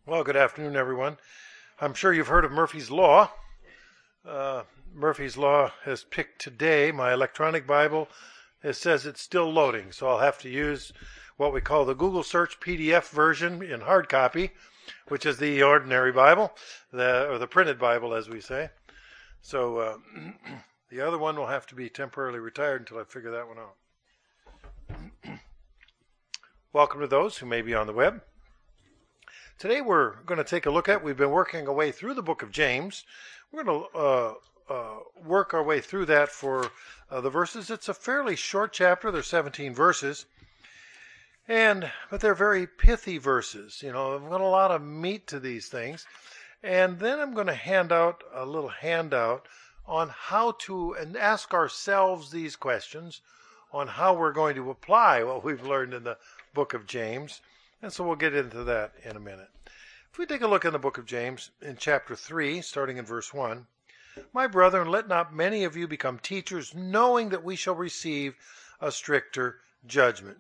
Well, good afternoon, everyone. I'm sure you've heard of Murphy's Law. Murphy's Law has picked today my electronic Bible. It says it's still loading, so I'll have to use what we call the Google search PDF version in hard copy, which is the ordinary Bible, or the printed Bible, as we say. So the other one will have to be temporarily retired until I figure that one out. Welcome to those who may be on the web. Today we're going to take a look at, we've been working our way through the book of James. We're going to work our way through that for the verses. It's a fairly short chapter. There's 17 verses. But they're very pithy verses. You know, I've got a lot of meat to these things. And then I'm going to hand out a little handout on how to and ask ourselves these questions on how we're going to apply what we've learned in the book of James. And so we'll get into that in a minute. If we take a look in the book of James in chapter 3, starting in verse 1, "My brethren, let not many of you become teachers, knowing that we shall receive a stricter judgment."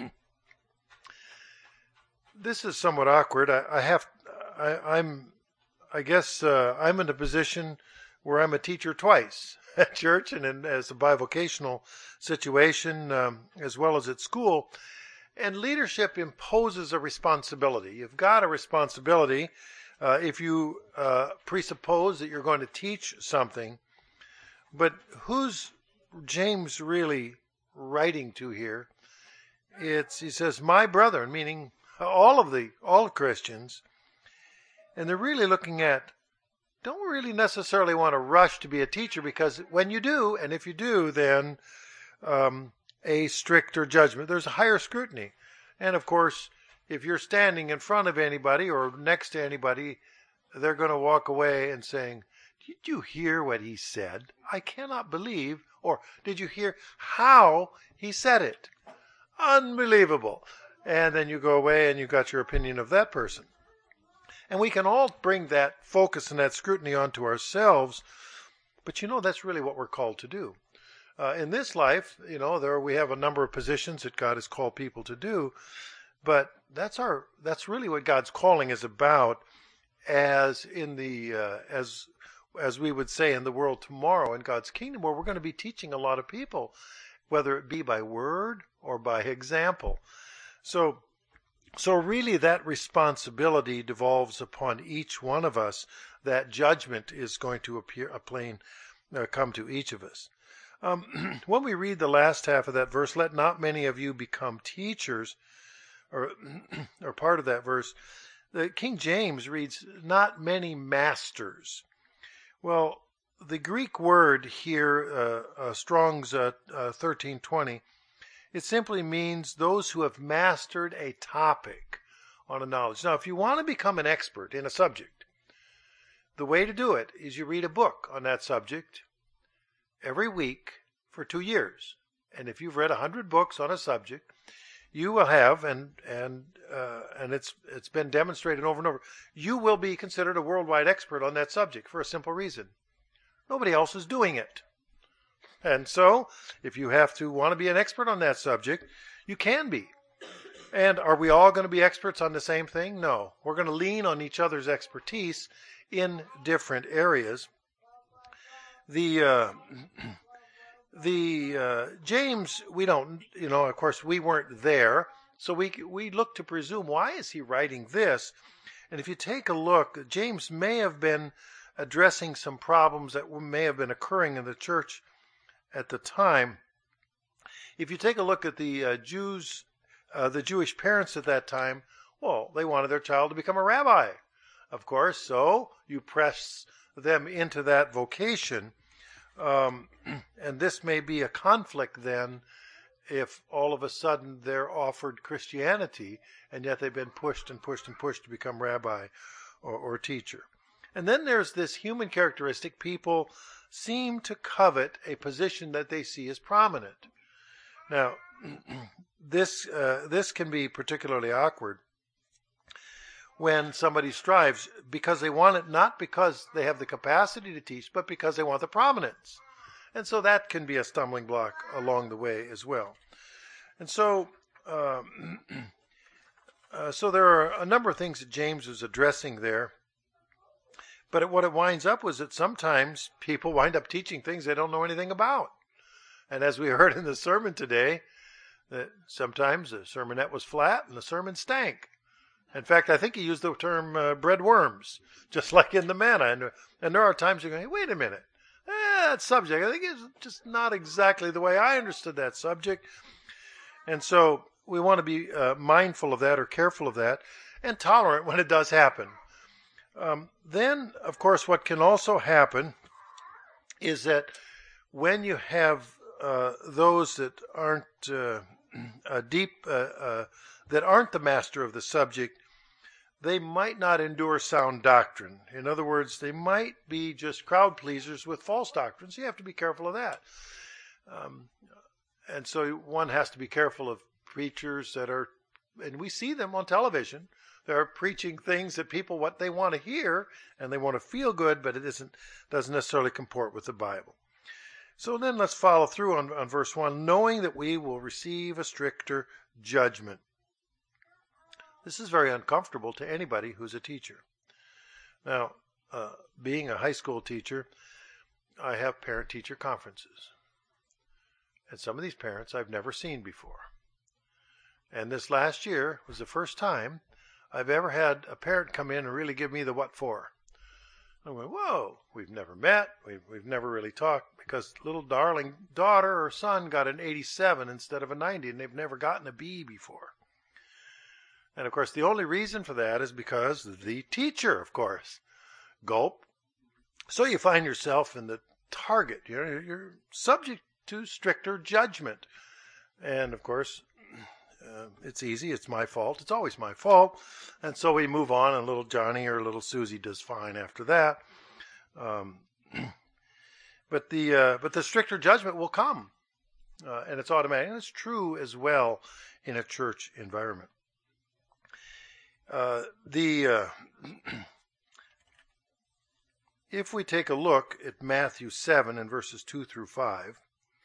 This is somewhat awkward. I'm in a position where I'm a teacher twice at church and as a bivocational situation, as well as at school. And leadership imposes a responsibility. You've got a responsibility if you presuppose that you're going to teach something. But who's James really writing to here? He says, "My brethren," meaning all Christians. And they're really looking at, don't really necessarily want to rush to be a teacher, because when you do, and if you do, then a stricter judgment. There's a higher scrutiny. And of course, if you're standing in front of anybody or next to anybody, they're going to walk away and saying, "Did you hear what he said? I cannot believe," or "Did you hear how he said it? Unbelievable." And then you go away and you've got your opinion of that person. And we can all bring that focus and that scrutiny onto ourselves. But that's really what we're called to do. In this life, we have a number of positions that God has called people to do, but that's really what God's calling is about, as in the as we would say in the world tomorrow in God's kingdom, where we're going to be teaching a lot of people, whether it be by word or by example. So really that responsibility devolves upon each one of us. That judgment is going to come to each of us. When we read the last half of that verse, "Let not many of you become teachers," or part of that verse, the King James reads, "not many masters." Well, the Greek word here, Strong's 1320, it simply means those who have mastered a topic on a knowledge. Now, if you want to become an expert in a subject, the way to do it is you read a book on that subject every week for 2 years. And if you've read 100 books on a subject, you will have, and it's been demonstrated over and over, you will be considered a worldwide expert on that subject for a simple reason. Nobody else is doing it. And so, if you want to be an expert on that subject, you can be. And are we all going to be experts on the same thing? No. We're going to lean on each other's expertise in different areas. The James, we don't, of course we weren't there, so we look to presume, why is he writing this? And if you take a look, James may have been addressing some problems that may have been occurring in the church at the time. If you take a look at the Jewish parents at that time, well, they wanted their child to become a rabbi, of course, so you press them into that vocation. And this may be a conflict then, if all of a sudden they're offered Christianity and yet they've been pushed and pushed and pushed to become rabbi or teacher. And then there's this human characteristic. People seem to covet a position that they see as prominent. Now, this can be particularly awkward when somebody strives, because they want it not because they have the capacity to teach, but because they want the prominence. And so that can be a stumbling block along the way as well. And so So there are a number of things that James was addressing there. But what it winds up was that sometimes people wind up teaching things they don't know anything about. And as we heard in the sermon today, that sometimes the sermonette was flat and the sermon stank. In fact, I think he used the term bread worms, just like in the manna. And there are times you're going, hey, wait a minute. That subject, I think it's just not exactly the way I understood that subject. And so we want to be mindful of that or careful of that and tolerant when it does happen. Then, of course, what can also happen is that when you have those that aren't that aren't the master of the subject, they might not endure sound doctrine. In other words, they might be just crowd pleasers with false doctrines. You have to be careful of that. And so one has to be careful of preachers that are, and we see them on television, they're preaching things that people, what they want to hear, and they want to feel good, but it doesn't necessarily comport with the Bible. So then let's follow through on verse 1, knowing that we will receive a stricter judgment. This is very uncomfortable to anybody who's a teacher. Now, being a high school teacher, I have parent-teacher conferences. And some of these parents I've never seen before. And this last year was the first time I've ever had a parent come in and really give me the what for. I went, whoa, we've never met. We've never really talked because little darling daughter or son got an 87 instead of a 90, and they've never gotten a B before. And of course, the only reason for that is because the teacher, of course, gulp. So you find yourself in the target. You're subject to stricter judgment. And of course, it's easy. It's my fault. It's always my fault. And so we move on, and little Johnny or little Susie does fine after that. But the stricter judgment will come, and it's automatic. And it's true as well in a church environment. If we take a look at Matthew 7 and verses 2 through 5,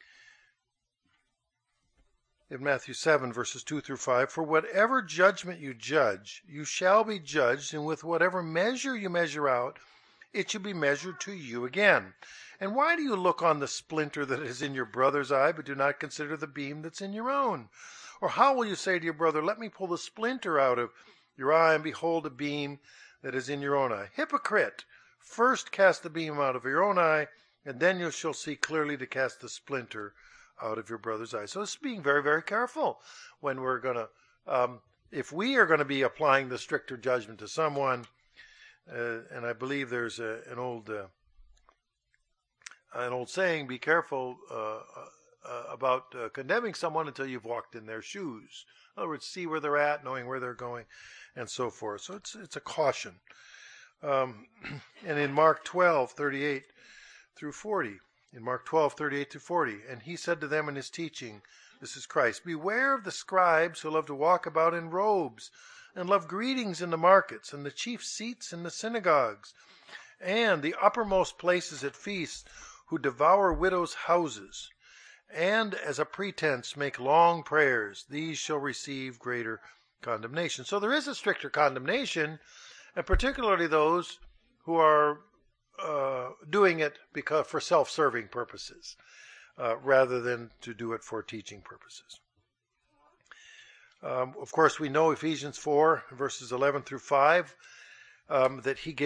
in Matthew 7 verses 2 through 5, for whatever judgment you judge, you shall be judged, and with whatever measure you measure out, it shall be measured to you again. And why do you look on the splinter that is in your brother's eye, but do not consider the beam that's in your own? Or how will you say to your brother, let me pull the splinter out of your eye, and behold a beam that is in your own eye? Hypocrite! First cast the beam out of your own eye, and then you shall see clearly to cast the splinter out of your brother's eye. So it's being very, very careful when we're going to, if we are going to be applying the stricter judgment to someone, and I believe there's an old saying, be careful about condemning someone until you've walked in their shoes. In other words, see where they're at, knowing where they're going, and so forth. So it's a caution. And in Mark 12:38 through 40, in Mark 12:38 through 40, and he said to them in his teaching, this is Christ, beware of the scribes who love to walk about in robes, and love greetings in the markets, and the chief seats in the synagogues, and the uppermost places at feasts, who devour widows' houses, and as a pretense make long prayers. These shall receive greater condemnation. So there is a stricter condemnation, and particularly those who are doing it because for self-serving purposes, rather than to do it for teaching purposes. Of course, we know Ephesians 4 verses 11 through 5 that he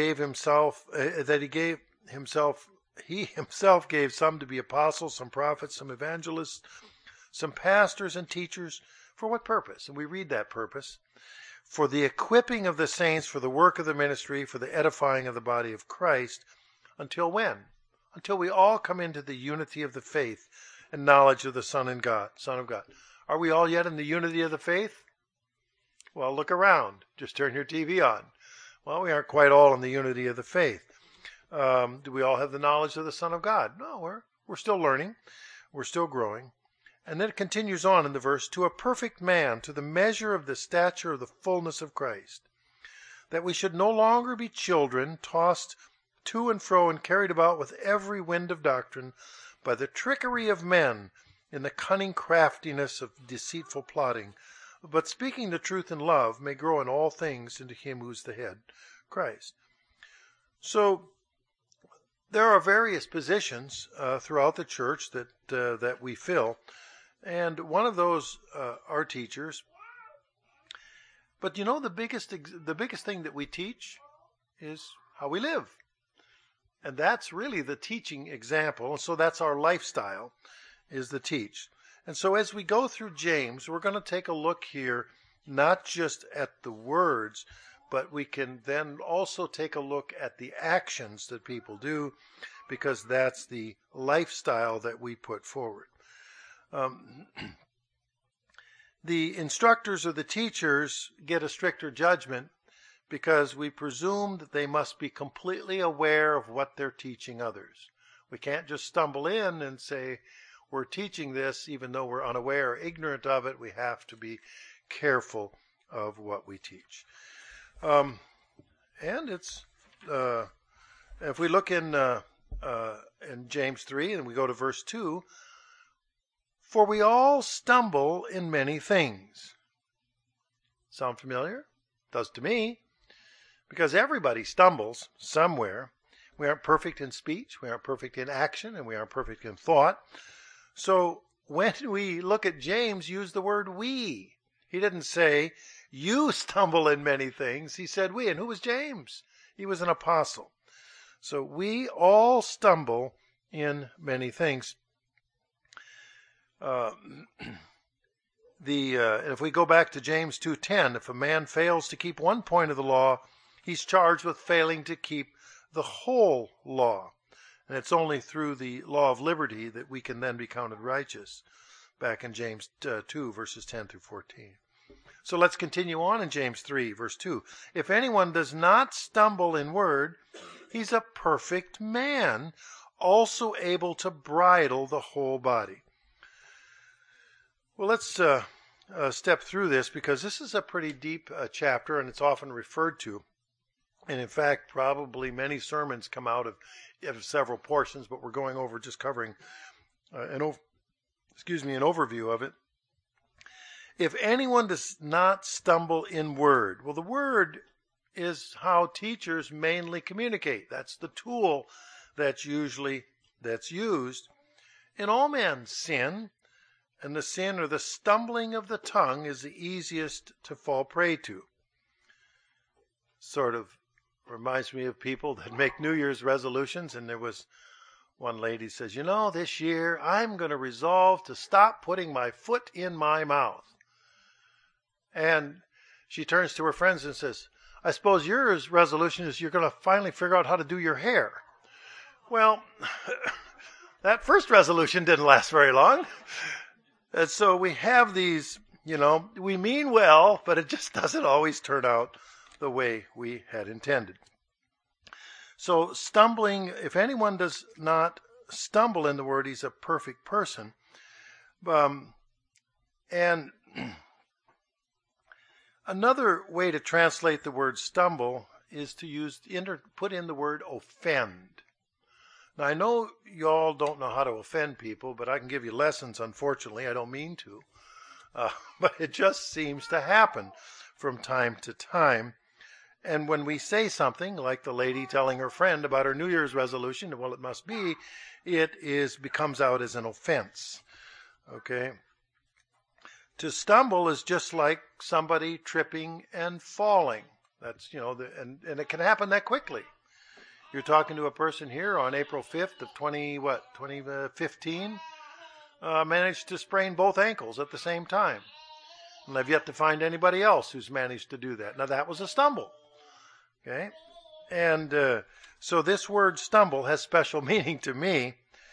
himself gave some to be apostles, some prophets, some evangelists, some pastors and teachers. For what purpose? And we read that purpose. For the equipping of the saints, for the work of the ministry, for the edifying of the body of Christ. Until when? Until we all come into the unity of the faith and knowledge of the Son of God. Are we all yet in the unity of the faith? Well, look around. Just turn your TV on. Well, we aren't quite all in the unity of the faith. Do we all have the knowledge of the Son of God? No, we're still learning. We're still growing. And then it continues on in the verse, to a perfect man, to the measure of the stature of the fullness of Christ, that we should no longer be children, tossed to and fro and carried about with every wind of doctrine by the trickery of men in the cunning craftiness of deceitful plotting, but speaking the truth in love may grow in all things into him who's the head, Christ. So there are various positions throughout the church that we fill, and one of those are teachers. But you know, the biggest thing that we teach is how we live. And that's really the teaching example. So that's our lifestyle, is the teach. And so as we go through James, we're going to take a look here, not just at the words, but we can then also take a look at the actions that people do, because that's the lifestyle that we put forward. The instructors or the teachers get a stricter judgment because we presume that they must be completely aware of what they're teaching others. We can't just stumble in and say, we're teaching this, even though we're unaware or ignorant of it. We have to be careful of what we teach. And it's, if we look in James 3 and we go to verse 2, for we all stumble in many things. Sound familiar? Does to me. Because everybody stumbles somewhere. We aren't perfect in speech, we aren't perfect in action, and we aren't perfect in thought. So when we look at James, use the word we. He didn't say, you stumble in many things. He said we. And who was James? He was an apostle. So we all stumble in many things. If we go back to James 2:10, if a man fails to keep one point of the law, he's charged with failing to keep the whole law. And it's only through the law of liberty that we can then be counted righteous, back in James 2, verses 10 through 14. So let's continue on in James 3, verse 2. If anyone does not stumble in word, he's a perfect man, also able to bridle the whole body. Well, let's step through this, because this is a pretty deep chapter, and it's often referred to. And in fact, probably many sermons come out of several portions, but we're going over just covering an overview of it. If anyone does not stumble in word, well, the word is how teachers mainly communicate. That's the tool that's used. And all men sin, and the sin or the stumbling of the tongue is the easiest to fall prey to. Sort of reminds me of people that make New Year's resolutions, and there was one lady says, this year I'm going to resolve to stop putting my foot in my mouth. And she turns to her friends and says, I suppose your resolution is you're going to finally figure out how to do your hair. Well, that first resolution didn't last very long. And so we have these, we mean well, but it just doesn't always turn out the way we had intended. So stumbling, if anyone does not stumble in the word, he's a perfect person. And another way to translate the word stumble is to put in the word offend. Now, I know you all don't know how to offend people, but I can give you lessons. Unfortunately, I don't mean to. But it just seems to happen from time to time. And when we say something, like the lady telling her friend about her New Year's resolution, well, it must be, becomes out as an offense. Okay? To stumble is just like somebody tripping and falling. That's, and it can happen that quickly. You're talking to a person here on April 5th of 2015, managed to sprain both ankles at the same time. And I've yet to find anybody else who's managed to do that. Now, that was a stumble. Okay? And so this word stumble has special meaning to me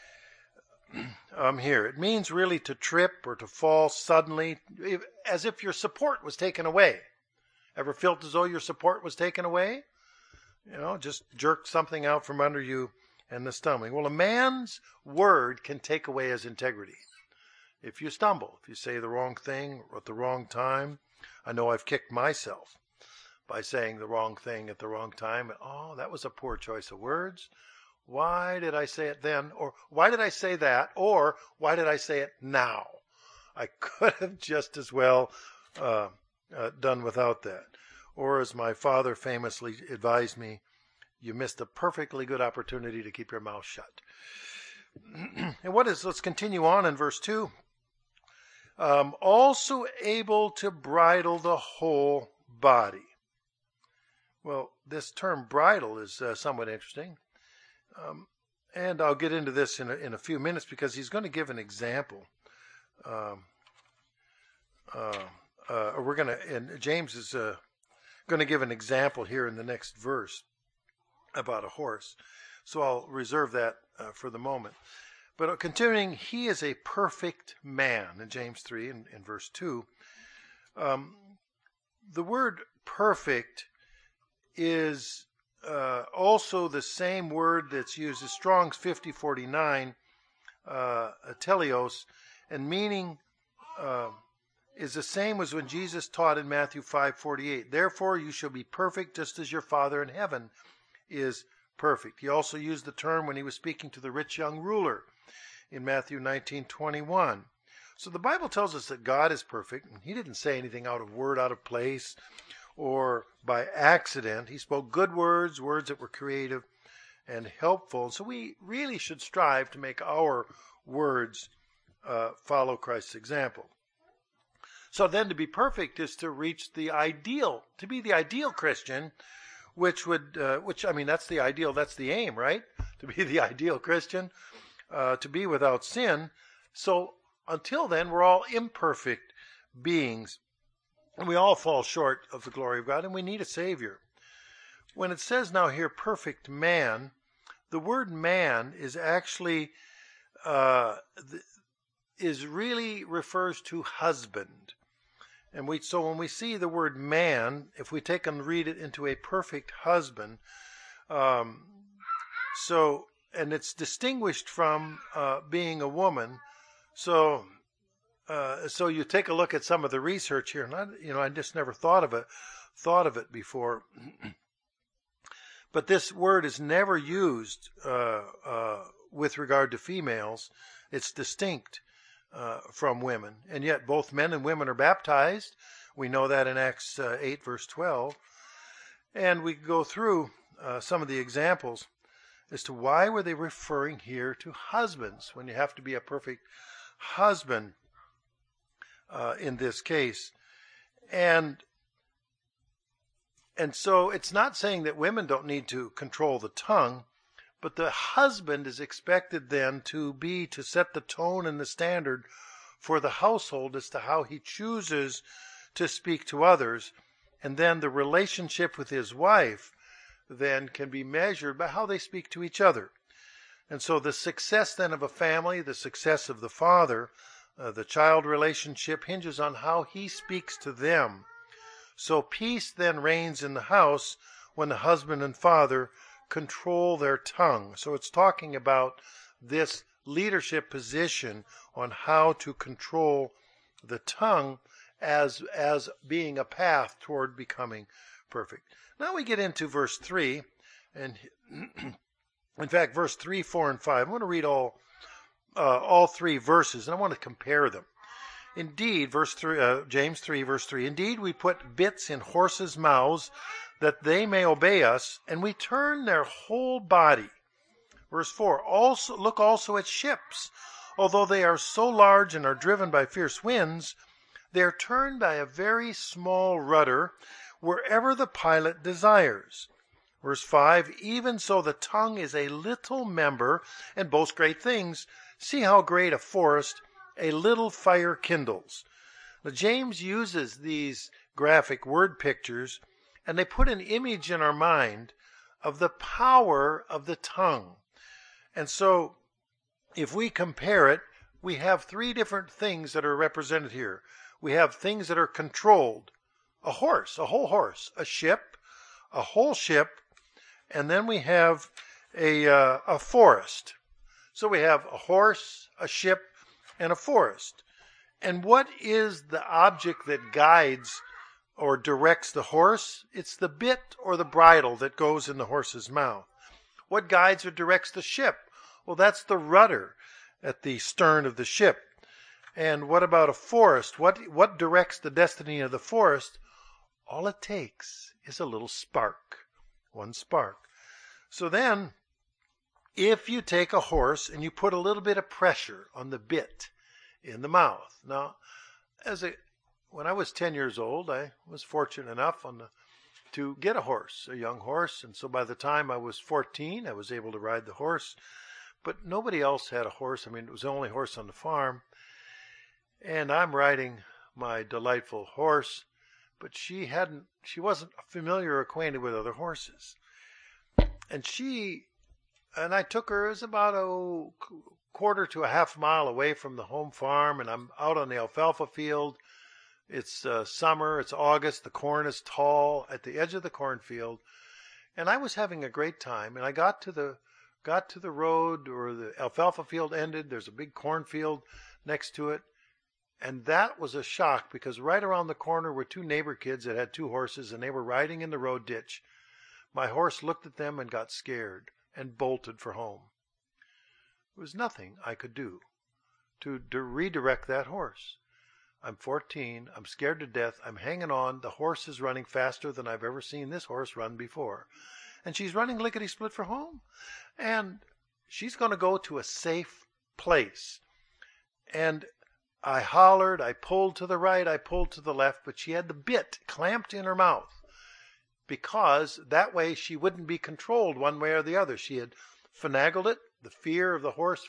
here. It means really to trip or to fall suddenly, as if your support was taken away. Ever felt as though your support was taken away? Just jerk something out from under you and the stumbling. Well, a man's word can take away his integrity. If you stumble, if you say the wrong thing at the wrong time, I know I've kicked myself by saying the wrong thing at the wrong time. Oh, that was a poor choice of words. Why did I say it then? Or why did I say that? Or why did I say it now? I could have just as well done without that. Or as my father famously advised me, you missed a perfectly good opportunity to keep your mouth shut. And let's continue on in verse 2. Also able to bridle the whole body. Well, this term bridle is somewhat interesting. And I'll get into this in a few minutes because he's going to give an example. And James is going to give an example here in the next verse about a horse. So I'll reserve that for the moment. But continuing, he is a perfect man in James 3 in verse 2. The word perfect is also the same word that's used as Strong's 5049, teleos, and meaning is the same as when Jesus taught in Matthew 5:48. Therefore you shall be perfect just as your Father in heaven is perfect. He also used the term when he was speaking to the rich young ruler in Matthew 19:21. So the Bible tells us that God is perfect, and he didn't say anything out of place, or by accident. He spoke good words that were creative and helpful. So we really should strive to make our words follow Christ's example. So then to be perfect is to reach the ideal, to be the ideal Christian, which that's the ideal, that's the aim, right? To be the ideal Christian, to be without sin. So until then, we're all imperfect beings. And we all fall short of the glory of God, and we need a Savior. When it says now here, perfect man, the word man is actually, really refers to husband. And so when we see the word man, if we take and read it into a perfect husband, and it's distinguished from being a woman. So you take a look at some of the research here, and I just never thought of it before. But this word is never used with regard to females. It's distinct from women, and yet both men and women are baptized. We know that in Acts 8 verse 12, and we go through some of the examples as to why were they referring here to husbands when you have to be a perfect husband in this case. And so it's not saying that women don't need to control the tongue, but the husband is expected then to set the tone and the standard for the household as to how he chooses to speak to others. And then the relationship with his wife then can be measured by how they speak to each other. And so the success then of a family, the success of the father, the child relationship hinges on how he speaks to them. So peace then reigns in the house when the husband and father control their tongue. So it's talking about this leadership position on how to control the tongue as being a path toward becoming perfect. Now we get into verse 3, and in fact verse 3, 4, and 5. I want to read all three verses, and I want to compare them. Indeed, James 3, verse 3, indeed we put bits in horses' mouths that they may obey us, and we turn their whole body. Verse 4, look also at ships. Although they are so large and are driven by fierce winds, they are turned by a very small rudder wherever the pilot desires. Verse 5, even so the tongue is a little member and boasts great things. See how great a forest a little fire kindles. Now, James uses these graphic word pictures, and they put an image in our mind of the power of the tongue. And so if we compare it, we have three different things that are represented here. We have things that are controlled. A horse, a whole horse, a ship, a whole ship, and then we have a forest. So we have a horse, a ship, and a forest. And what is the object that guides or directs the horse? It's the bit or the bridle that goes in the horse's mouth. What guides or directs the ship? Well, that's the rudder at the stern of the ship. And what about a forest? What directs the destiny of the forest? All it takes is a little spark, one spark. So then, if you take a horse and you put a little bit of pressure on the bit in the mouth. Now, when I was 10 years old, I was fortunate enough to get a horse, a young horse, and so by the time I was 14, I was able to ride the horse. But nobody else had a horse. I mean, it was the only horse on the farm. And I'm riding my delightful horse, but she wasn't familiar or acquainted with other horses. And I took her, it was about a quarter to a half mile away from the home farm, and I'm out on the alfalfa field. It's summer, it's August, the corn is tall at the edge of the cornfield, and I was having a great time. And I got to the road where the alfalfa field ended. There's a big cornfield next to it. And that was a shock because right around the corner were two neighbor kids that had two horses, and they were riding in the road ditch. My horse looked at them and got scared and bolted for home. There was nothing I could do to redirect that horse. I'm 14. I'm scared to death. I'm hanging on. The horse is running faster than I've ever seen this horse run before. And she's running lickety-split for home. And she's going to go to a safe place. And I hollered, I pulled to the right, I pulled to the left, but she had the bit clamped in her mouth because that way she wouldn't be controlled one way or the other. She had finagled it, the fear of the horse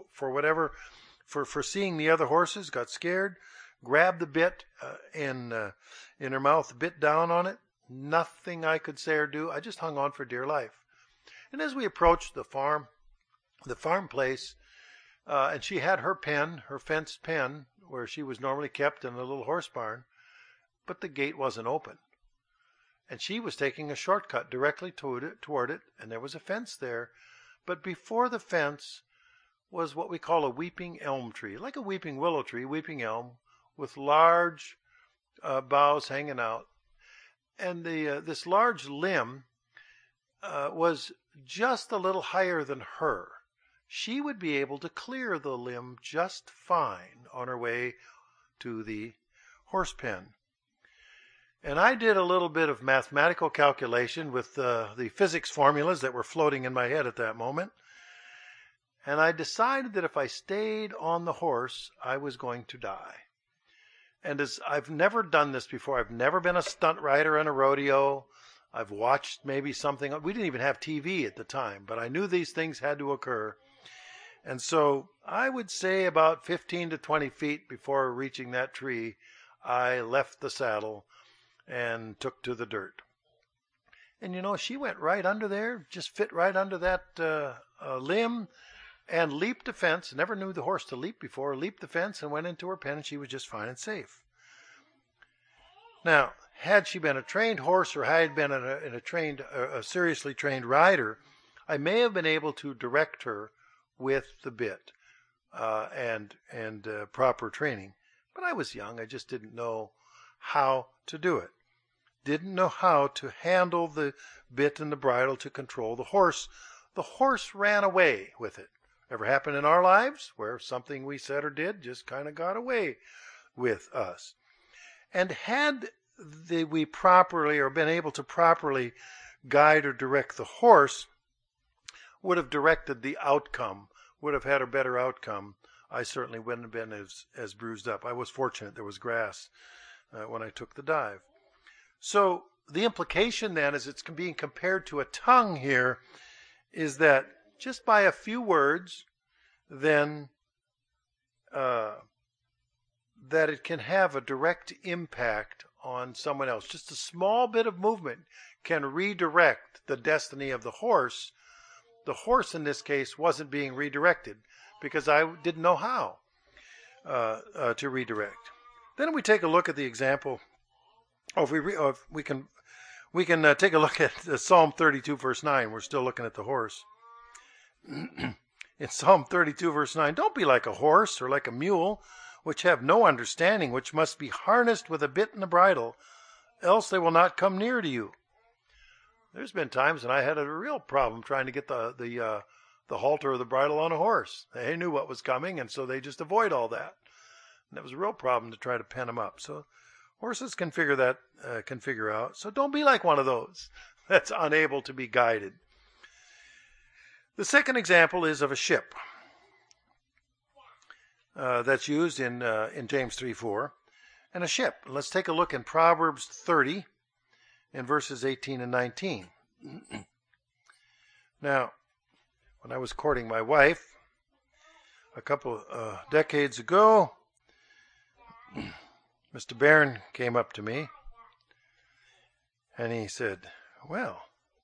for seeing the other horses, got scared, grabbed the bit in her mouth, bit down on it. Nothing I could say or do. I just hung on for dear life. And as we approached the farm place, and she had her pen, her fenced pen, where she was normally kept in a little horse barn, but the gate wasn't open. And she was taking a shortcut directly toward it, and there was a fence there. But before the fence was what we call a weeping elm tree, like a weeping willow tree, weeping elm, with large boughs hanging out. And this large limb was just a little higher than her. She would be able to clear the limb just fine on her way to the horse pen. And I did a little bit of mathematical calculation with the physics formulas that were floating in my head at that moment. And I decided that if I stayed on the horse, I was going to die. And as I've never done this before, I've never been a stunt rider in a rodeo. I've watched maybe something. We didn't even have TV at the time, but I knew these things had to occur. And so I would say about 15 to 20 feet before reaching that tree, I left the saddle and took to the dirt. And she went right under there, just fit right under that limb, and leaped the fence. Never knew the horse to leap before. Leaped the fence and went into her pen, and she was just fine and safe. Now, had she been a trained horse or had been a seriously trained rider, I may have been able to direct her with the bit and proper training. But I was young. I just didn't know how to do it. Didn't know how to handle the bit and the bridle to control the horse. The horse ran away with it. Ever happened in our lives where something we said or did just kind of got away with us? And had we properly or been able to properly guide or direct the horse, would have directed the outcome, would have had a better outcome. I certainly wouldn't have been as bruised up. I was fortunate there was grass when I took the dive. So the implication then, as it's being compared to a tongue here, is that just by a few words, then that it can have a direct impact on someone else. Just a small bit of movement can redirect the destiny of the horse. The horse in this case wasn't being redirected because I didn't know how to redirect. Then we take a look at the example. We can take a look at Psalm 32 verse 9. We're still looking at the horse. In Psalm 32 verse 9, don't be like a horse or like a mule, which have no understanding, which must be harnessed with a bit and a bridle, else they will not come near to you. There's been times when I had a real problem trying to get the halter or the bridle on a horse. They knew what was coming, and so they just avoid all that. And that was a real problem to try to pen them up. So horses can figure out. So don't be like one of those that's unable to be guided. The second example is of a ship that's used in James 3:4, and a ship. Let's take a look in Proverbs 30 in verses 18 and 19. Now, when I was courting my wife a couple decades ago, Mr. Barron came up to me and he said, well,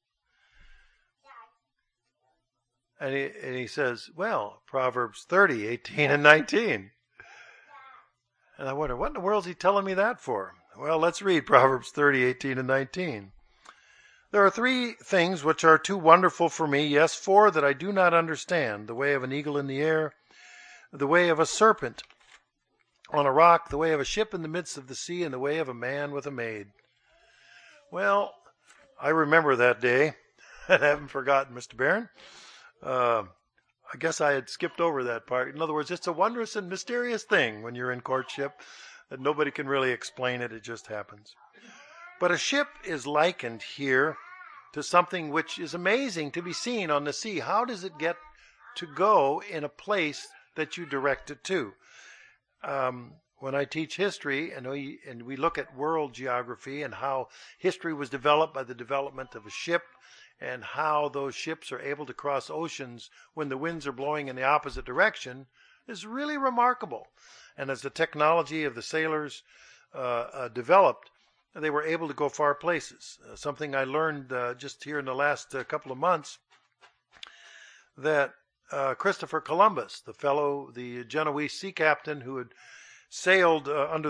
and he says, well, Proverbs 30, 18 and 19. And I wonder, what in the world is he telling me that for? Well, let's read Proverbs 30, 18 and 19. There are 3 things which are too wonderful for me, yes, 4 that I do not understand: the way of an eagle in the air, the way of a serpent on a rock, the way of a ship in the midst of the sea, and the way of a man with a maid. Well, I remember that day, and I haven't forgotten, Mr. Barron. I guess I had skipped over that part. In other words, it's a wondrous and mysterious thing when you're in courtship that nobody can really explain it. It just happens. But a ship is likened here to something which is amazing to be seen on the sea. How does it get to go in a place that you direct it to? When I teach history and we look at world geography and how history was developed by the development of a ship, and how those ships are able to cross oceans when the winds are blowing in the opposite direction, is really remarkable. And as the technology of the sailors developed, they were able to go far places. Something I learned just here in the last couple of months, that Christopher Columbus, the Genoese sea captain who had sailed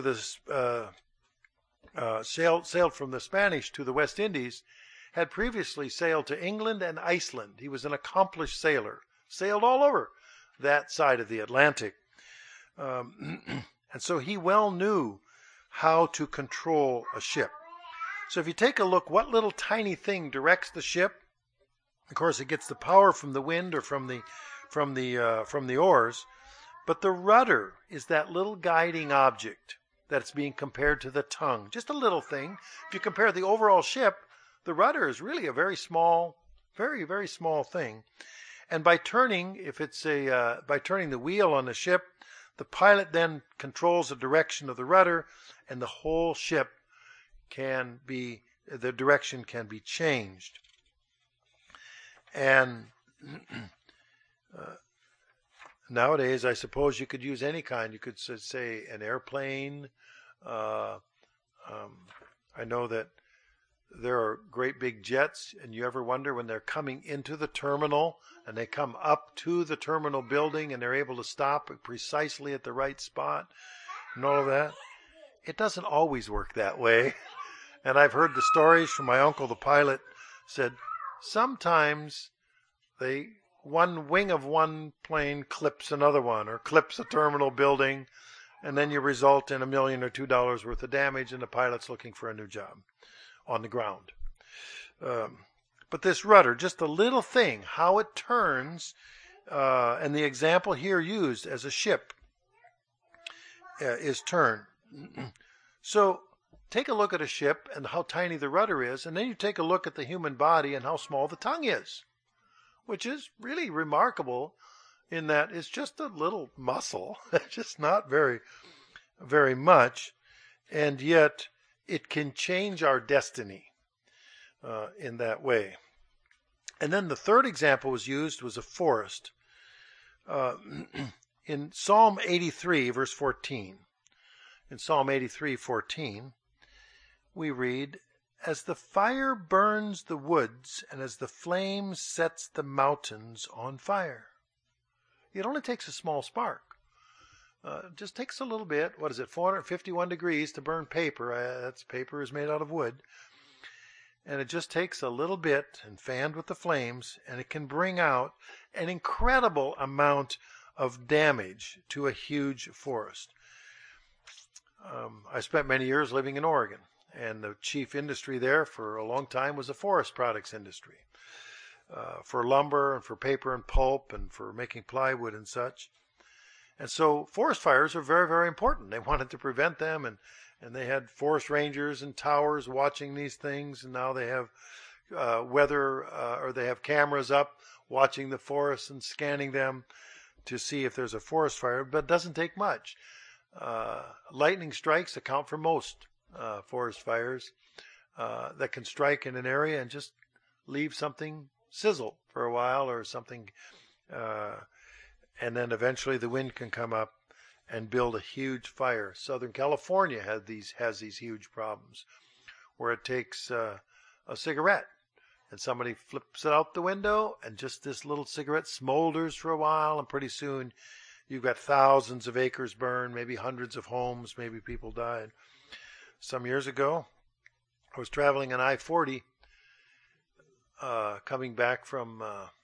sailed from the Spanish to the West Indies, had previously sailed to England and Iceland. He was an accomplished sailor, sailed all over that side of the Atlantic. And so he well knew how to control a ship. So if you take a look, what little tiny thing directs the ship? Of course, it gets the power from the wind or from the oars, but the rudder is that little guiding object that's being compared to the tongue. Just a little thing. If you compare the overall ship, the rudder is really a very small, very, very small thing. And by turning, by turning the wheel on the ship, the pilot then controls the direction of the rudder, and the whole ship the direction can be changed. And nowadays, I suppose you could use any kind. You could say an airplane. I know that there are great big jets, and you ever wonder when they're coming into the terminal and they come up to the terminal building and they're able to stop precisely at the right spot and all of that? It doesn't always work that way. And I've heard the stories from my uncle, the pilot, said sometimes one wing of one plane clips another one, or clips a terminal building, and then you result in $1 million or $2 million worth of damage, and the pilot's looking for a new job on the ground. But this rudder, just a little thing, how it turns, and the example here used as a ship is turn. So take a look at a ship and how tiny the rudder is, and then you take a look at the human body and how small the tongue is, which is really remarkable in that it's just a little muscle, just not very, very much, and yet it can change our destiny in that way. And then the third example was a forest. In Psalm 83, verse 14, in Psalm 83:14, we read, "As the fire burns the woods, and as the flame sets the mountains on fire." It only takes a small spark. It just takes a little bit. What is it, 451 degrees to burn paper? Paper is made out of wood. And it just takes a little bit and fanned with the flames, and it can bring out an incredible amount of damage to a huge forest. I spent many years living in Oregon, and the chief industry there for a long time was the forest products industry, for lumber and for paper and pulp and for making plywood and such. And so forest fires are very, very important. They wanted to prevent them, and they had forest rangers and towers watching these things, and now they have or they have cameras up watching the forests and scanning them to see if there's a forest fire, but it doesn't take much. Lightning strikes account for most forest fires that can strike in an area and just leave something sizzle for a while or something, and then eventually the wind can come up and build a huge fire. Southern California has these huge problems where it takes a cigarette and somebody flips it out the window and just this little cigarette smolders for a while, and pretty soon you've got thousands of acres burned, maybe hundreds of homes, maybe people died. Some years ago, I was traveling on I-40 coming back from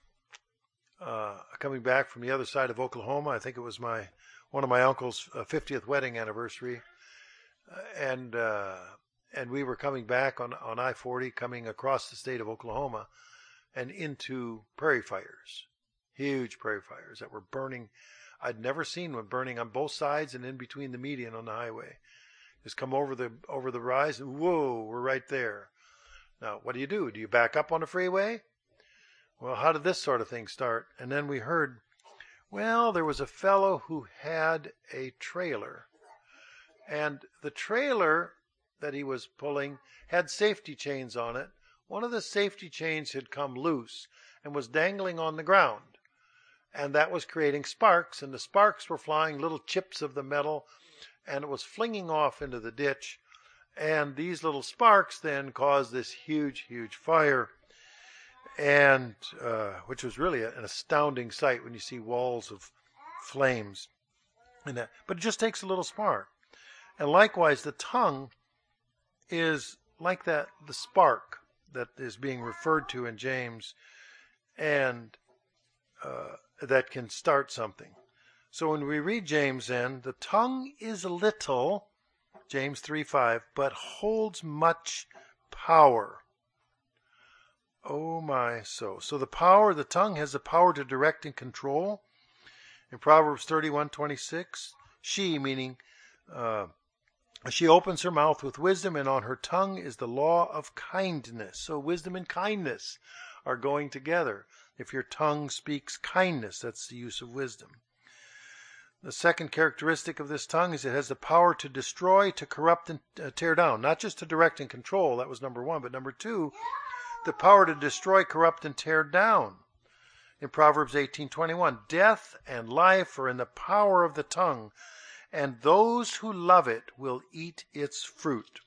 the other side of Oklahoma. I think it was one of my uncle's 50th wedding anniversary, and we were coming back on I-40, coming across the state of Oklahoma, and into prairie fires, huge prairie fires that were burning. I'd never seen one burning on both sides and in between the median on the highway. Just come over the rise, and whoa, we're right there. Now, what do? Do you back up on the freeway? Well, how did this sort of thing start? And then we heard, well, there was a fellow who had a trailer, and the trailer that he was pulling had safety chains on it. One of the safety chains had come loose and was dangling on the ground, and that was creating sparks, and the sparks were flying, little chips of the metal, and it was flinging off into the ditch, and these little sparks then caused this huge, huge fire, and which was really an astounding sight when you see walls of flames and that. But it just takes a little spark. And likewise, the tongue is like that, the spark that is being referred to in James, and that can start something. So when we read James then, the tongue is little, James 3:5, but holds much power. Oh my, so the tongue has the power to direct and control. In Proverbs 31:26, she, meaning she opens her mouth with wisdom, and on her tongue is the law of kindness. So wisdom and kindness are going together. If your tongue speaks kindness, that's the use of wisdom. The second characteristic of this tongue is it has the power to destroy, to corrupt, and tear down. Not just to direct and control, that was number one, but number two, the power to destroy, corrupt, and tear down. In Proverbs 18:21, death and life are in the power of the tongue, and those who love it will eat its fruit.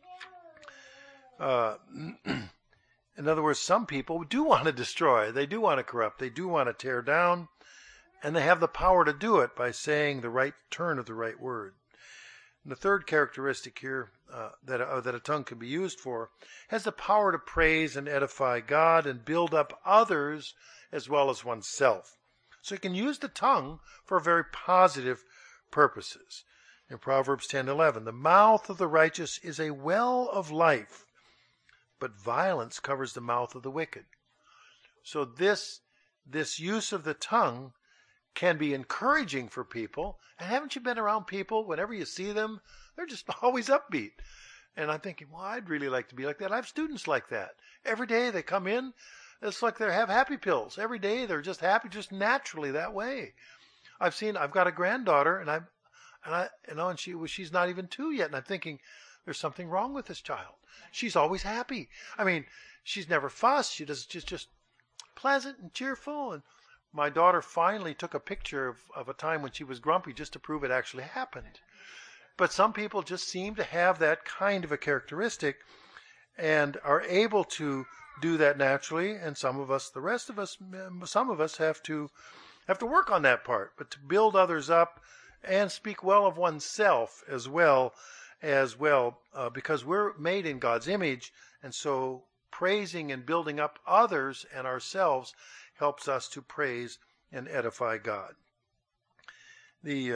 In other words, some people do want to destroy, they do want to corrupt, they do want to tear down, and they have the power to do it by saying the right turn of the right word. And the third characteristic here that a tongue can be used for has the power to praise and edify God and build up others as well as oneself. So you can use the tongue for very positive purposes. In Proverbs 10:11, the mouth of the righteous is a well of life, but violence covers the mouth of the wicked. So this use of the tongue can be encouraging for people. And haven't you been around people, whenever you see them, they're just always upbeat. And I'm thinking, well, I'd really like to be like that. I have students like that. Every day they come in, it's like they have happy pills. Every day they're just happy, just naturally that way. I've got a granddaughter, and she's not even 2 yet, and I'm thinking, there's something wrong with this child. She's always happy. I mean, she's never fussed. She's just pleasant and cheerful. And my daughter finally took a picture of a time when she was grumpy just to prove it actually happened. But some people just seem to have that kind of a characteristic and are able to do that naturally. And some of us have to work on that part, but to build others up and speak well of oneself as well, because we're made in God's image, and so praising and building up others and ourselves helps us to praise and edify God. We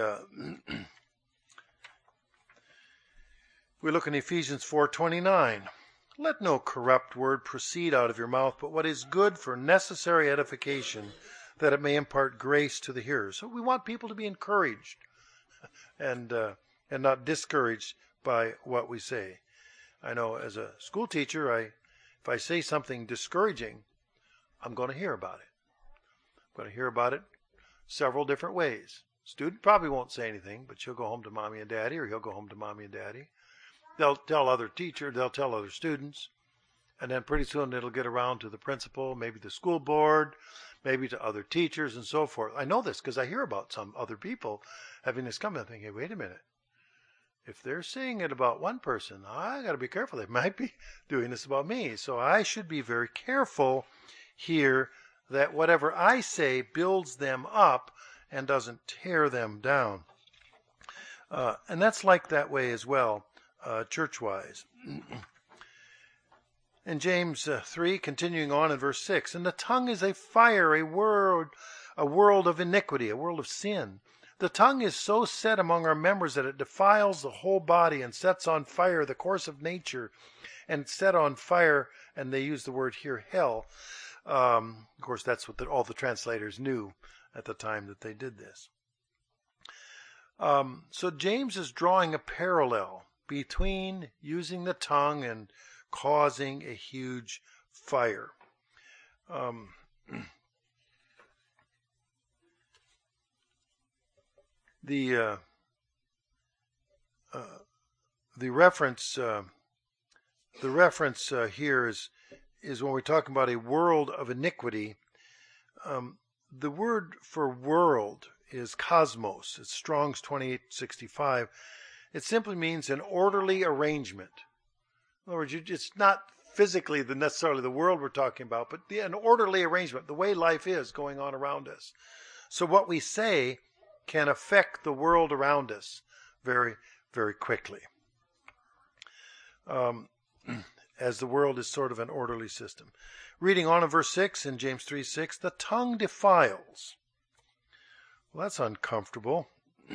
look in Ephesians 4:29. Let no corrupt word proceed out of your mouth, but what is good for necessary edification, that it may impart grace to the hearers. So we want people to be encouraged and not discouraged by what we say. I know as a school teacher, if I say something discouraging, I'm going to hear about it. I'm going to hear about it several different ways. Student probably won't say anything, but she'll go home to mommy and daddy, or he'll go home to mommy and daddy. They'll tell other teachers, they'll tell other students, and then pretty soon it'll get around to the principal, maybe the school board, maybe to other teachers and so forth. I know this because I hear about some other people having this come and thinking, hey, wait a minute. If they're saying it about one person, I got to be careful. They might be doing this about me. So I should be very careful here that whatever I say builds them up and doesn't tear them down. And that's like that way as well, church-wise. In James 3, continuing on in verse 6, and the tongue is a fire, a world of iniquity, a world of sin. The tongue is so set among our members that it defiles the whole body and sets on fire the course of nature, and set on fire, and they use the word here, hell. Of course, that's what all the translators knew at the time that they did this. So James is drawing a parallel between using the tongue and causing a huge fire. The reference here is when we're talking about a world of iniquity. The word for world is cosmos. It's Strong's 2865. It simply means an orderly arrangement. In other words, it's not physically necessarily the world we're talking about, but an orderly arrangement, the way life is going on around us. So what we say can affect the world around us very, very quickly. As the world is sort of an orderly system. Reading on in verse 6 in James 3:6, the tongue defiles. Well, that's uncomfortable.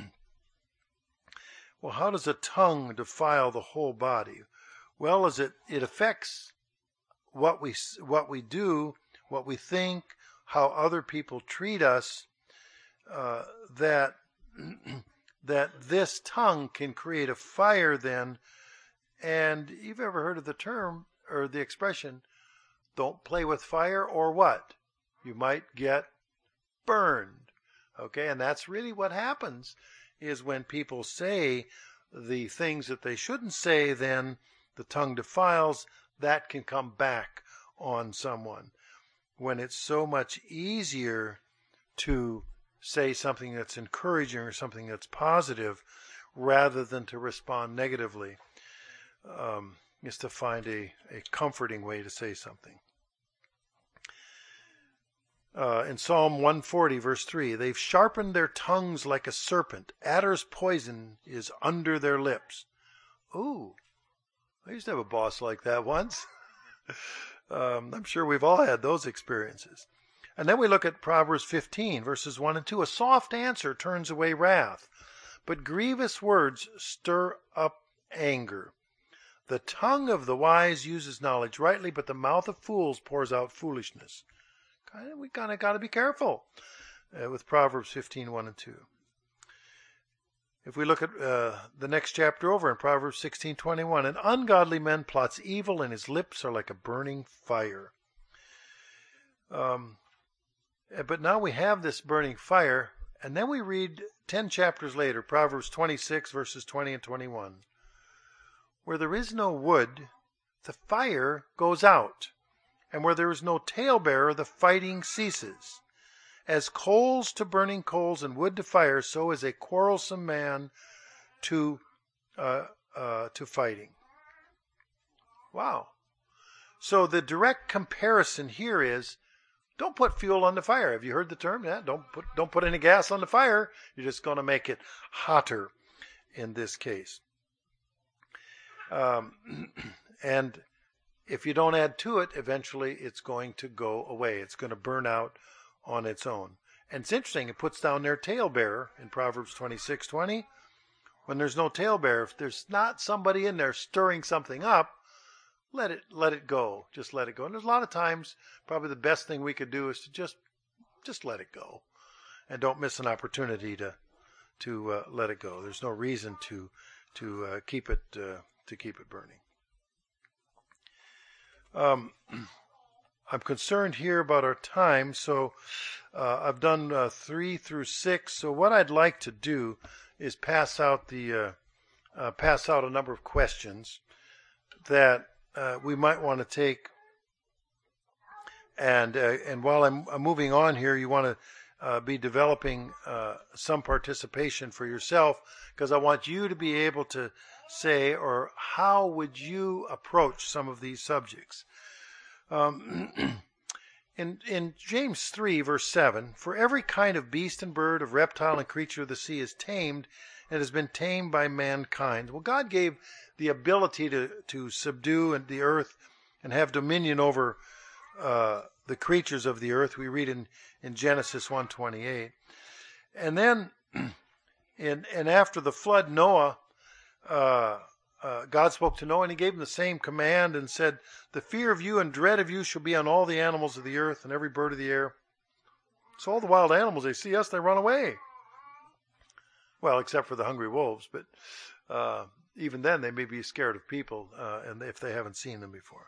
Well, how does a tongue defile the whole body? Well, as it affects what we do, what we think, how other people treat us, that this tongue can create a fire then. And you've ever heard of the term or the expression, don't play with fire or what? You might get burned. Okay, and that's really what happens is when people say the things that they shouldn't say, then the tongue defiles, that can come back on someone. When it's so much easier to say something that's encouraging or something that's positive rather than to respond negatively, is to find a comforting way to say something. In Psalm 140, verse 3, they've sharpened their tongues like a serpent. Adder's poison is under their lips. Ooh, I used to have a boss like that once. I'm sure we've all had those experiences. And then we look at Proverbs 15, verses 1 and 2. A soft answer turns away wrath, but grievous words stir up anger. The tongue of the wise uses knowledge rightly, but the mouth of fools pours out foolishness. We kind of got to be careful with Proverbs 15, 1 and 2. If we look at the next chapter over in Proverbs 16:21, an ungodly man plots evil, and his lips are like a burning fire. But now we have this burning fire, and then we read 10 chapters later, Proverbs 26, verses 20 and 21. Where there is no wood, the fire goes out, and where there is no talebearer, the fighting ceases. As coals to burning coals and wood to fire, so is a quarrelsome man to fighting. Wow. So the direct comparison here is, don't put fuel on the fire. Have you heard the term? Yeah, don't put any gas on the fire. You're just going to make it hotter in this case. And if you don't add to it, eventually it's going to go away. It's going to burn out on its own. And it's interesting, it puts down their talebearer in Proverbs 26:20. When there's no talebearer, if there's not somebody in there stirring something up, let it go. Just let it go. And there's a lot of times, probably the best thing we could do is to just just let it go, and don't miss an opportunity to let it go. There's no reason to keep it burning. I'm concerned here about our time, so I've done 3 through 6. So what I'd like to do is pass out a number of questions that we might want to take. And while I'm moving on here, you want to be developing some participation for yourself, because I want you to be able to say, or how would you approach some of these subjects? In James 3, verse 7, for every kind of beast and bird, of reptile and creature of the sea is tamed and has been tamed by mankind. Well, God gave the ability to subdue the earth and have dominion over the creatures of the earth. We read in Genesis 1:28. And then, and after the flood, Noah, God spoke to Noah, and he gave him the same command and said, the fear of you and dread of you shall be on all the animals of the earth and every bird of the air. So all the wild animals, they see us, they run away. Well, except for the hungry wolves, but even then they may be scared of people, and if they haven't seen them before.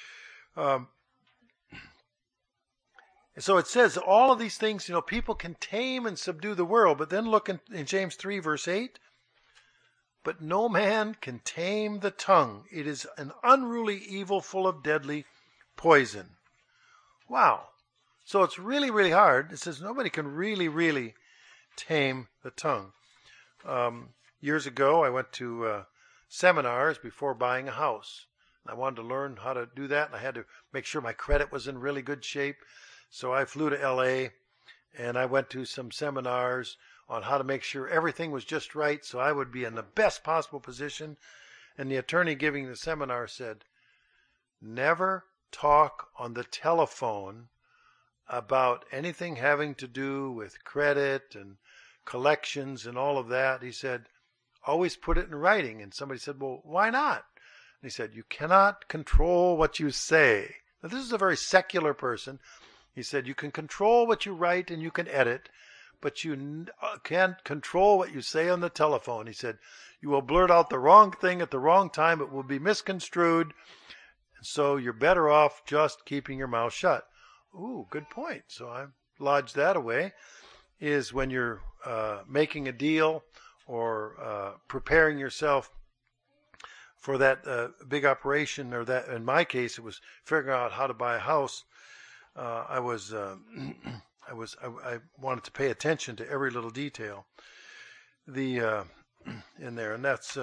So it says all of these things, people can tame and subdue the world. But then look in James 3, verse 8. But no man can tame the tongue. It is an unruly evil full of deadly poison. Wow. So it's really, really hard. It says nobody can really, really tame the tongue. Years ago, I went to seminars before buying a house. I wanted to learn how to do that, and I had to make sure my credit was in really good shape. So I flew to LA, and I went to some seminars on how to make sure everything was just right so I would be in the best possible position. And the attorney giving the seminar said, never talk on the telephone about anything having to do with credit and collections and all of that. He said, always put it in writing. And somebody said, well, why not? And he said, you cannot control what you say. Now, this is a very secular person. He said, you can control what you write and you can edit, but you can't control what you say on the telephone. He said, you will blurt out the wrong thing at the wrong time. It will be misconstrued. And so you're better off just keeping your mouth shut. Ooh, good point. So I lodged that away. Is when you're making a deal or preparing yourself for that big operation, or that, in my case, it was figuring out how to buy a house. I wanted to pay attention to every little detail in there, and that's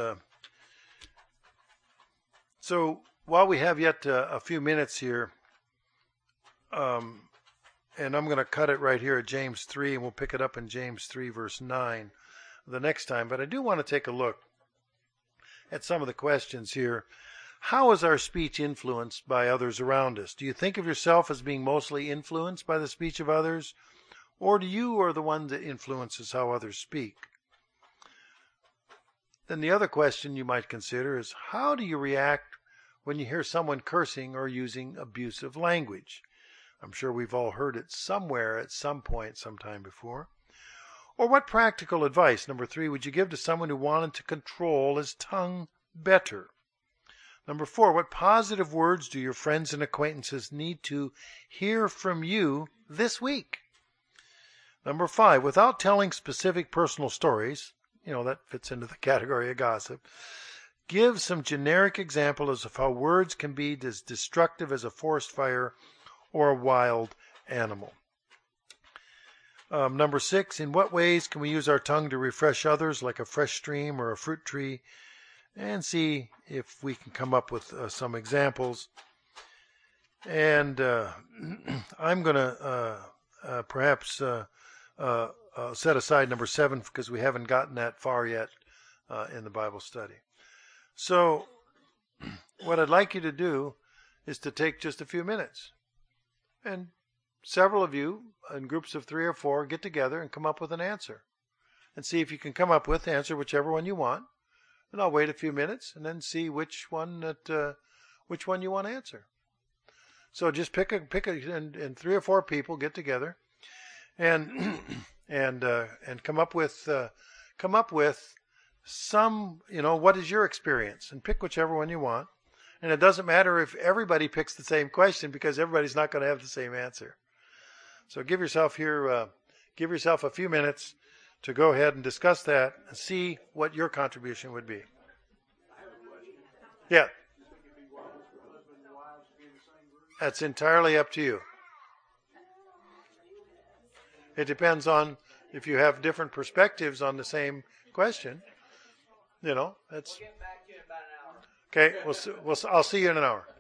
so. While we have yet a few minutes here, and I'm going to cut it right here at James 3, and we'll pick it up in James 3, verse 9 the next time. But I do want to take a look at some of the questions here. How is our speech influenced by others around us? Do you think of yourself as being mostly influenced by the speech of others? Or do you are the one that influences how others speak? Then the other question you might consider is, how do you react when you hear someone cursing or using abusive language? I'm sure we've all heard it somewhere at some point, sometime before. Or what practical advice, number 3, would you give to someone who wanted to control his tongue better? Number 4, what positive words do your friends and acquaintances need to hear from you this week? Number 5, without telling specific personal stories, that fits into the category of gossip, give some generic examples of how words can be as destructive as a forest fire or a wild animal. Number 6, in what ways can we use our tongue to refresh others, like a fresh stream or a fruit tree? And see if we can come up with some examples. And I'm going to perhaps set aside number 7 because we haven't gotten that far yet in the Bible study. So what I'd like you to do is to take just a few minutes. And several of you in groups of 3 or 4 get together and come up with an answer. And see if you can come up with the answer, whichever one you want. And I'll wait a few minutes and then see which one you want to answer. So just pick and 3 or 4 people get together and and come up with some, what is your experience, and pick whichever one you want. And it doesn't matter if everybody picks the same question, because everybody's not going to have the same answer. So give yourself a few minutes to go ahead and discuss that and see what your contribution would be. Yeah. That's entirely up to you. It depends on if you have different perspectives on the same question. That's okay. I'll see you in an hour.